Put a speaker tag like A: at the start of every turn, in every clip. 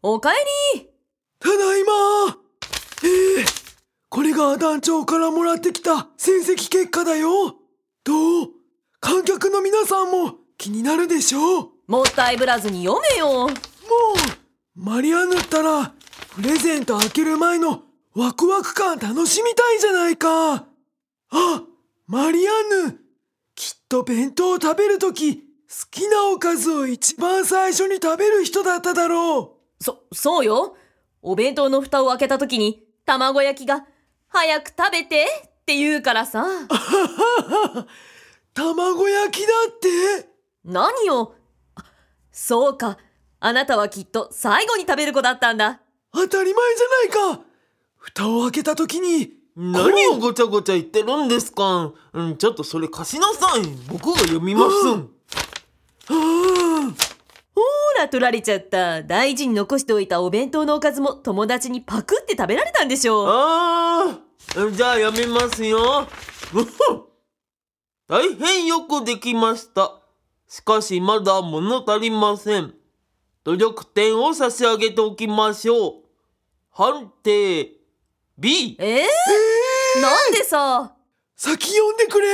A: おかえり。
B: ただいま。これが団長からもらってきた成績結果だよ。どう？観客の皆さんも気になるでしょう。
A: もったいぶらずに読めよ。
B: もうマリアンヌったらプレゼント開ける前のワクワク感楽しみたいじゃないか。あ、マリアンヌ、きっと弁当を食べるとき好きなおかずを一番最初に食べる人だっただろ
A: う。そうよ。お弁当の蓋を開けたときに卵焼きが早く食べてって言うからさ。
B: 卵焼きだって。
A: 何よ。そうか。あなたはきっと最後に食べる子だったんだ。
B: 当たり前じゃないか。蓋を開けたときに。
C: 何をごちゃごちゃ言ってるんですか。ちょっとそれ貸しなさい。僕が読みます。
A: ほら取られちゃった。大事に残しておいたお弁当のおかずも友達にパクって食べられたんでしょう。
C: じゃあやめますよ。大変よくできました。しかしまだ物足りません。努力点を差し上げておきましょう。判定 B。
A: なんでさ。
B: 先読んでくれ。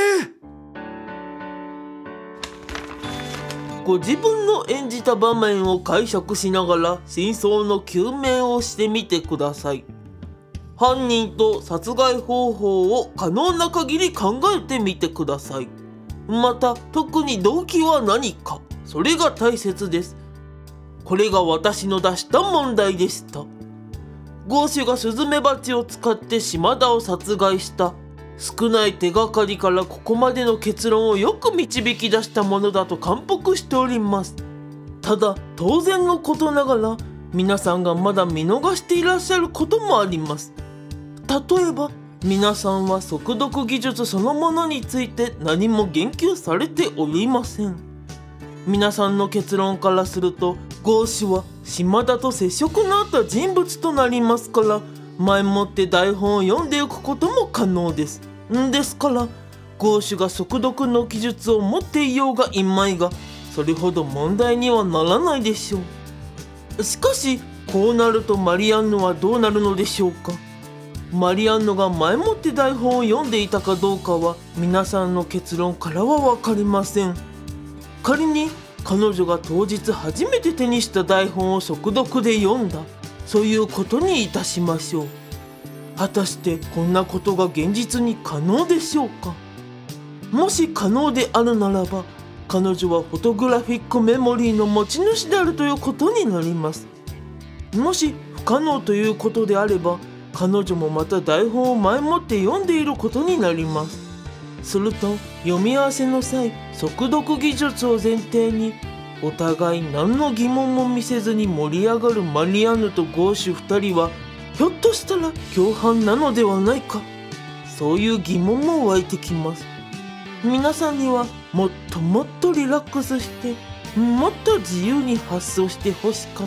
C: ご自分の演じた場面を解釈しながら真相の究明をしてみてください。犯人と殺害方法を可能な限り考えてみてください。また特に動機は何か、それが大切です。これが私の出した問題でした。ゴーシュがスズメバチを使って島田を殺害した。少ない手がかりからここまでの結論をよく導き出したものだと感服しております。ただ当然のことながら皆さんがまだ見逃していらっしゃることもあります。例えば皆さんは速読技術そのものについて何も言及されておりません。皆さんの結論からするとゴーシュは島田と接触のあった人物となりますから、前もって台本を読んでいくことも可能です。ですからゴーシュが速読の技術を持っていようがいまいがそれほど問題にはならないでしょう。しかしこうなるとマリアンヌはどうなるのでしょうか。マリアンヌが前もって台本を読んでいたかどうかは皆さんの結論からは分かりません。仮に彼女が当日初めて手にした台本を速読で読んだ、そういうことにいたしましょう。果たしてこんなことが現実に可能でしょうか。もし可能であるならば彼女はフォトグラフィックメモリーの持ち主であるということになります。もし不可能ということであれば彼女もまた台本を前もって読んでいることになります。すると読み合わせの際速読技術を前提にお互い何の疑問も見せずに盛り上がるマリアンヌとゴーシュ2人はひょっとしたら共犯なのではないか、そういう疑問も湧いてきます。皆さんにはもっともっとリラックスしてもっと自由に発想してほしかった。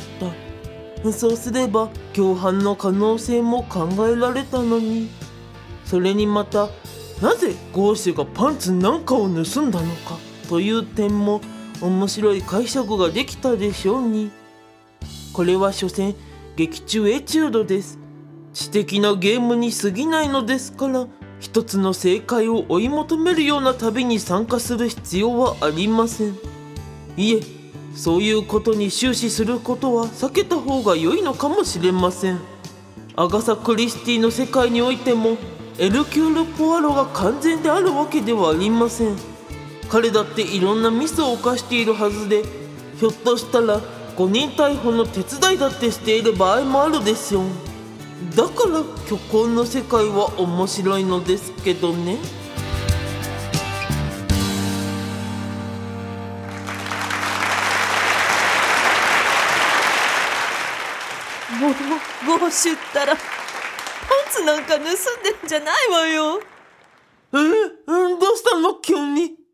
C: そうすれば共犯の可能性も考えられたのに。それにまたなぜゴーシュがパンツなんかを盗んだのかという点も面白い解釈ができたでしょうに。これは所詮劇中エチュードです。知的なゲームに過ぎないのですから一つの正解を追い求めるような旅に参加する必要はありません。いえ、そういうことに終始することは避けた方が良いのかもしれません。アガサ・クリスティの世界においてもエルキュール・ポアロが完全であるわけではありません。彼だっていろんなミスを犯しているはずで、ひょっとしたら誤認逮捕の手伝いだってしている場合もあるでしょう。だから虚構の世界は面白いのですけどね。
A: ゴーシュったらパンツなんか盗んでるんじゃないわよ。
C: どうしたの急に。